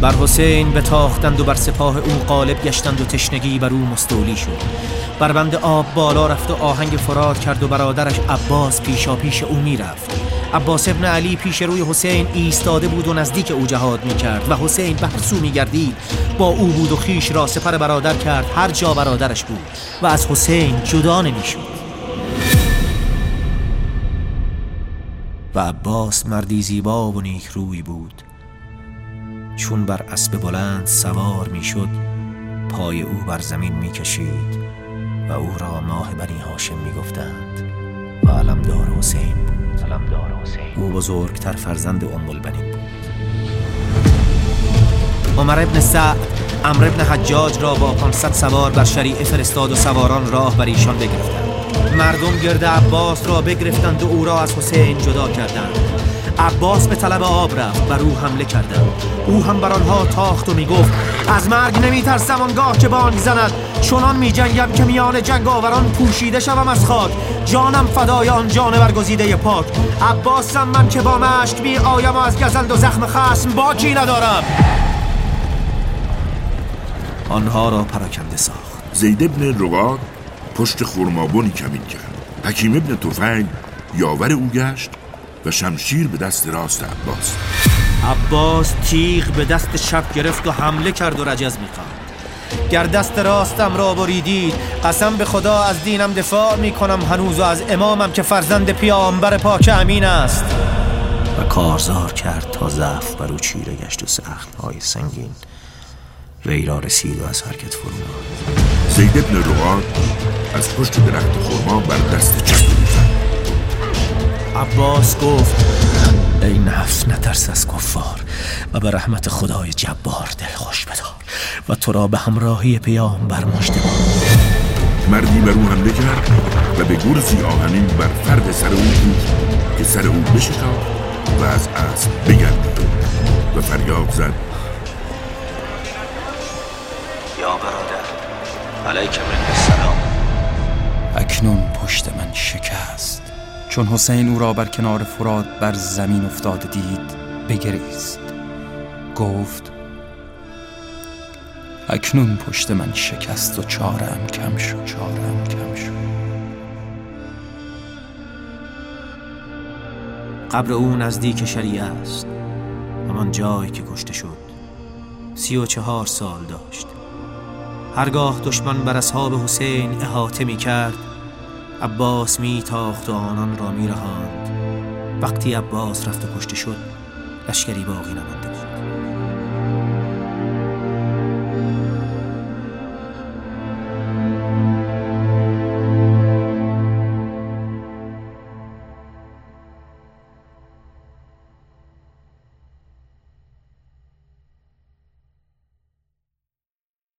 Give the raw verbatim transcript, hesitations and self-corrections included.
بر حسین بتاختند و بر سپاه او غالب گشتند و تشنگی بر او مستولی شد. بر بند آب بالا رفت و آهنگ فرات کرد و برادرش عباس پیشا پیش او می رفت. عباس ابن علی پیش روی حسین ایستاده بود و نزدیک او جهاد می کرد و حسین به هر سو می گردید با او بود و خیش را سپر برادر کرد هر جا برادرش بود و از حسین جدا نمی شد. و عباس مردی زیبا و نیک روی بود. چون بر اسب بلند سوار می شد پای او بر زمین می کشید و او را ماه بنی هاشم می گفتند و علمدار حسین بود. علمدار حسین. او بزرگتر فرزند ام البنین بود. عمر ابن سعد عمرو ابن حجاج را با پانصد سوار بر شریعه فرستاد و سواران راه بر ایشان بگرفتند. مردم گرد عباس را بگرفتند و او را از حسین جدا کردند. عباس به طلب آب رفت، بر او حمله کردند. او هم بر آنها تاخت و می گفت از مرگ نمی ترسم آنگاه که بانگ زند، چنان می جنگم که میان جنگ آوران پوشیده شوم از خاک، جانم فدای آن جانور گزیده پاک. عباسم من که با مشک می آیم و از گزند و زخم خصم باکی ندارم. آنها را پراکنده ساخت. زید ابن رقاد پشت خرمابونی کمین کرد. حکیم ابن طفیل یاور او گشت و شمشیر به دست راست عباس. عباس تیغ به دست چپ گرفت و حمله کرد و رجز می‌خواند. گر دست راستم را بریدید قسم به خدا از دینم دفاع می‌کنم هنوز و از امامم که فرزند پیامبر پاک امین است. و کارزار کرد تا ضعف بر او چیره گشت و سخت‌های سنگین وی را رسید و از حرکت فرو رفت. زید ابن رقاد از پشت درخت خرما بر دست چپ می‌زد. عباس گفت ای نفس نترس از کفار و به رحمت خدای جبار دل خوش بدار و تو را به همراهی پیامبر مژده باد. مردی بر او حمله کرد و به گرزی آهنین بر فرد سر او بود که سر او بشتافت و از اسب بگردید و فریاد زد یا برادر علیک من السلام. اکنون پشت من شکست. چون حسین او را بر کنار فرات بر زمین افتاده دید بگریست، گفت اکنون پشت من شکست و چاره‌ام کم شد چاره‌ام کم شد. قبر او نزدیک شریعه است، همان جایی که کشته شد. سی و چهار سال داشت. هرگاه دشمن بر اصحاب حسین احاطه می کرد عباس می تاخت و آنان را می رهاند. وقتی عباس رفت و کشته شد لشکری باقی نمانده.